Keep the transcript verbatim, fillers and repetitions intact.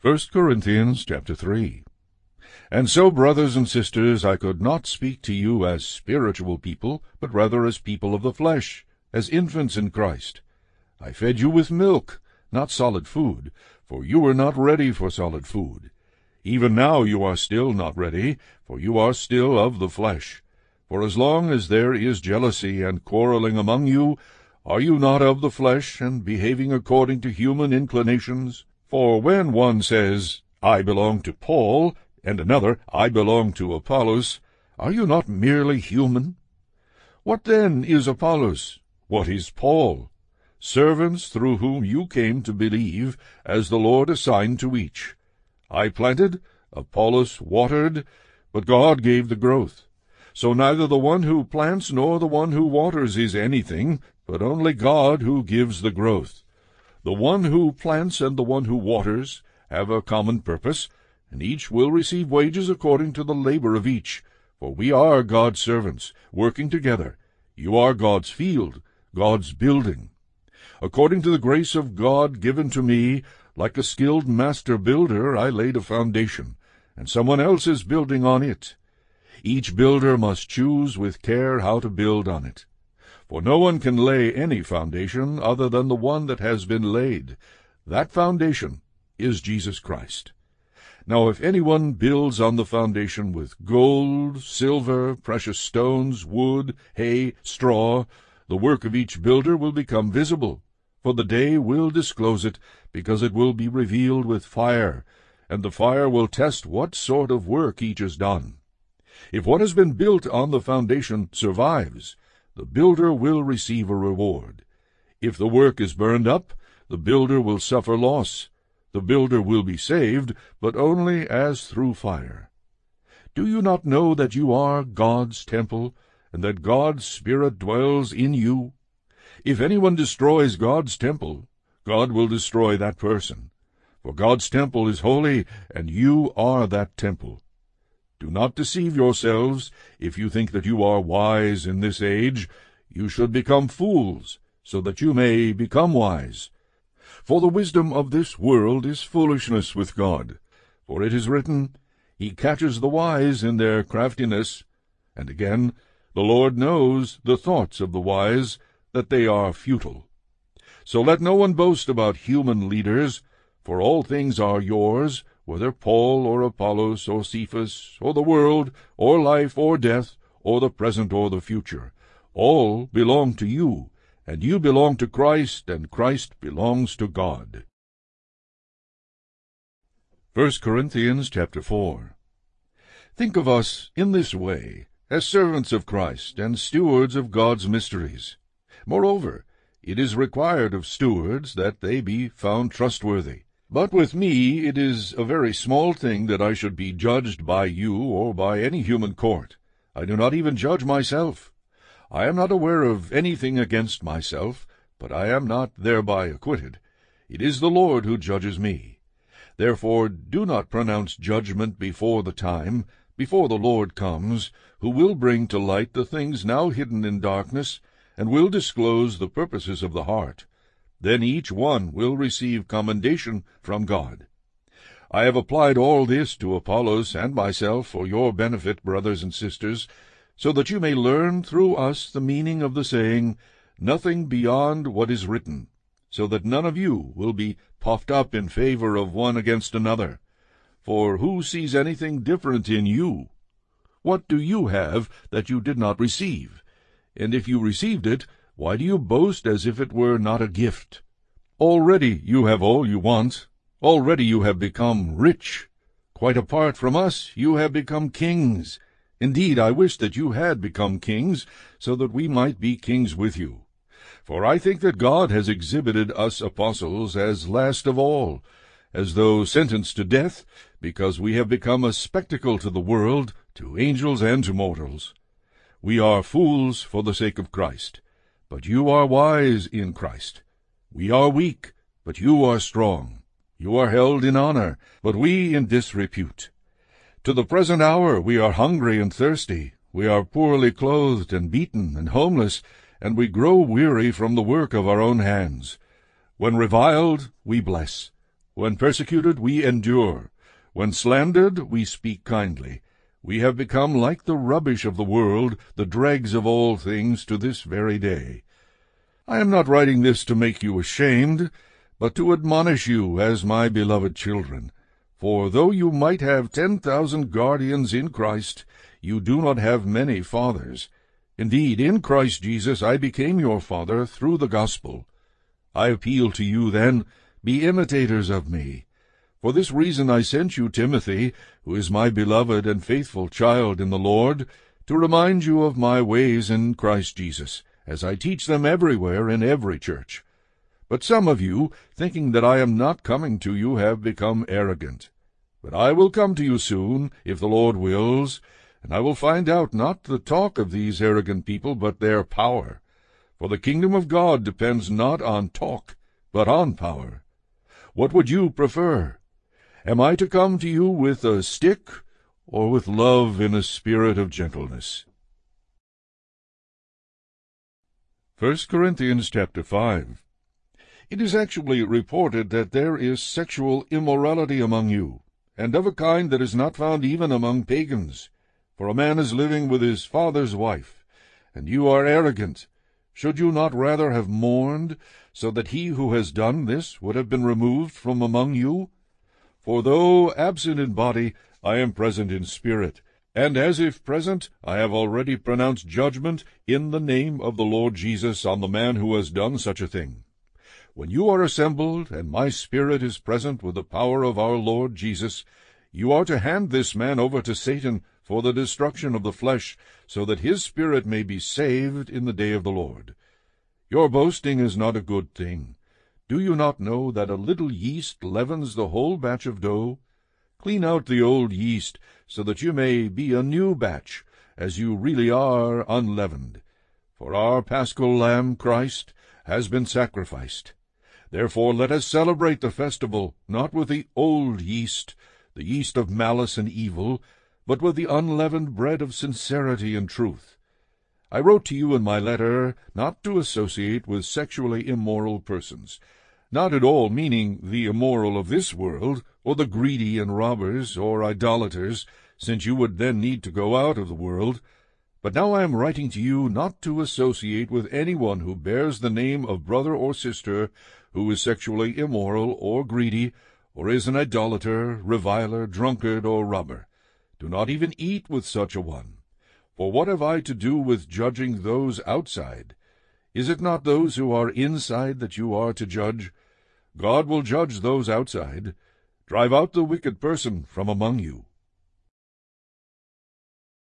First Corinthians chapter three. And so, brothers and sisters, I could not speak to you as spiritual people, but rather as people of the flesh, as infants in Christ. I fed you with milk, not solid food, for you were not ready for solid food. Even now you are still not ready, for you are still of the flesh. For as long as there is jealousy and quarreling among you, are you not of the flesh, and behaving according to human inclinations? For when one says, I belong to Paul, and another, I belong to Apollos, are you not merely human? What then is Apollos? What is Paul? Servants through whom you came to believe, as the Lord assigned to each. I planted, Apollos watered, but God gave the growth. So neither the one who plants nor the one who waters is anything, but only God who gives the growth. The one who plants and the one who waters have a common purpose, and each will receive wages according to the labor of each. For we are God's servants, working together. You are God's field, God's building. According to the grace of God given to me, like a skilled master builder, I laid a foundation, and someone else is building on it. Each builder must choose with care how to build on it. For no one can lay any foundation other than the one that has been laid. That foundation is Jesus Christ. Now if anyone builds on the foundation with gold, silver, precious stones, wood, hay, straw, the work of each builder will become visible, for the day will disclose it, because it will be revealed with fire, and the fire will test what sort of work each has done. If what has been built on the foundation survives, the builder will receive a reward. If the work is burned up, the builder will suffer loss. The builder will be saved, but only as through fire. Do you not know that you are God's temple, and that God's Spirit dwells in you? If anyone destroys God's temple, God will destroy that person. For God's temple is holy, and you are that temple. Do not deceive yourselves. If you think that you are wise in this age, you should become fools, so that you may become wise. For the wisdom of this world is foolishness with God. For it is written, He catches the wise in their craftiness. And again, the Lord knows the thoughts of the wise, that they are futile. So let no one boast about human leaders, for all things are yours, whether Paul or Apollos or Cephas, or the world, or life or death, or the present or the future. All belong to you, and you belong to Christ, and Christ belongs to God. First Corinthians chapter four. Think of us in this way, as servants of Christ, and stewards of God's mysteries. Moreover, it is required of stewards that they be found trustworthy. But with me it is a very small thing that I should be judged by you or by any human court. I do not even judge myself. I am not aware of anything against myself, but I am not thereby acquitted. It is the Lord who judges me. Therefore do not pronounce judgment before the time, before the Lord comes, who will bring to light the things now hidden in darkness, and will disclose the purposes of the heart. Then each one will receive commendation from God. I have applied all this to Apollos and myself for your benefit, brothers and sisters, so that you may learn through us the meaning of the saying, nothing beyond what is written, so that none of you will be puffed up in favor of one against another. For who sees anything different in you? What do you have that you did not receive? And if you received it, why do you boast as if it were not a gift? Already you have all you want. Already you have become rich. Quite apart from us, you have become kings. Indeed, I wish that you had become kings, so that we might be kings with you. For I think that God has exhibited us apostles as last of all, as though sentenced to death, because we have become a spectacle to the world, to angels and to mortals. We are fools for the sake of Christ, but you are wise in Christ. We are weak, but you are strong. You are held in honor, but we in disrepute. To the present hour we are hungry and thirsty. We are poorly clothed and beaten and homeless, and we grow weary from the work of our own hands. When reviled, we bless. When persecuted, we endure. When slandered, we speak kindly. We have become like the rubbish of the world, the dregs of all things, to this very day. I am not writing this to make you ashamed, but to admonish you as my beloved children. For though you might have ten thousand guardians in Christ, you do not have many fathers. Indeed, in Christ Jesus I became your father through the gospel. I appeal to you, then, be imitators of me. For this reason I sent you Timothy, who is my beloved and faithful child in the Lord, to remind you of my ways in Christ Jesus, as I teach them everywhere in every church. But some of you, thinking that I am not coming to you, have become arrogant. But I will come to you soon, if the Lord wills, and I will find out not the talk of these arrogant people, but their power. For the kingdom of God depends not on talk, but on power. What would you prefer? Am I to come to you with a stick, or with love in a spirit of gentleness? First Corinthians chapter five. It is actually reported that there is sexual immorality among you, and of a kind that is not found even among pagans. For a man is living with his father's wife, and you are arrogant. Should you not rather have mourned, so that he who has done this would have been removed from among you? For though absent in body, I am present in spirit, and as if present, I have already pronounced judgment in the name of the Lord Jesus on the man who has done such a thing. When you are assembled, and my spirit is present with the power of our Lord Jesus, you are to hand this man over to Satan for the destruction of the flesh, so that his spirit may be saved in the day of the Lord. Your boasting is not a good thing. Do you not know that a little yeast leavens the whole batch of dough? Clean out the old yeast, so that you may be a new batch, as you really are unleavened. For our paschal lamb, Christ, has been sacrificed. Therefore let us celebrate the festival, not with the old yeast, the yeast of malice and evil, but with the unleavened bread of sincerity and truth. I wrote to you in my letter not to associate with sexually immoral persons, not at all meaning the immoral of this world, or the greedy and robbers, or idolaters, since you would then need to go out of the world. But now I am writing to you not to associate with anyone who bears the name of brother or sister, who is sexually immoral or greedy, or is an idolater, reviler, drunkard, or robber. Do not even eat with such a one. For what have I to do with judging those outside? Is it not those who are inside that you are to judge? God will judge those outside. Drive out the wicked person from among you.